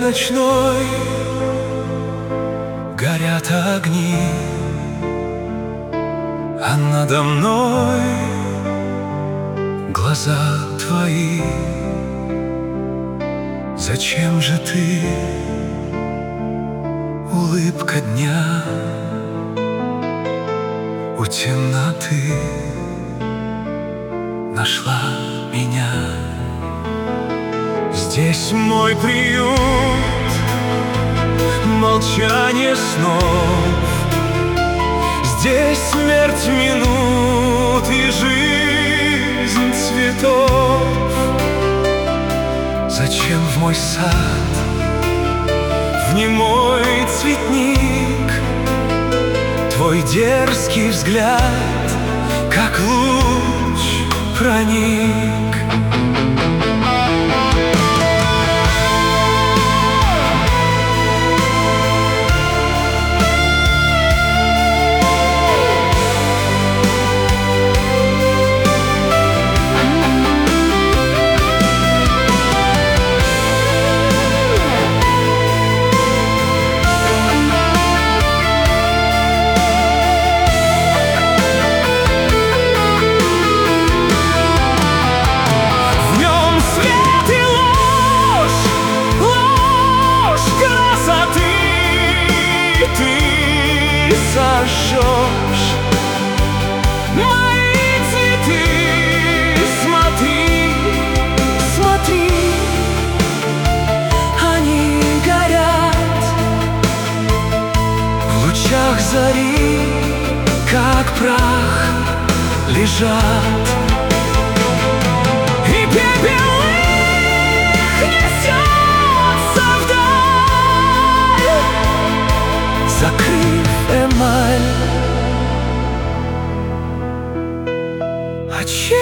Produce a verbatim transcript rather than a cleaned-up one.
ночной горят огни, а надо мной глаза твои. Зачем же ты, улыбка дня, у темноты нашла меня? Здесь мой приют, молчание снов, здесь смерть минут и жизнь цветов. Зачем в мой сад, в немой цветник, твой дерзкий взгляд, как луч проник? Сожжешь мои цветы, смотри, смотри, они горят в лучах зари, как прах лежат, и пепел их несется вдаль, закрыв эмаль. А чем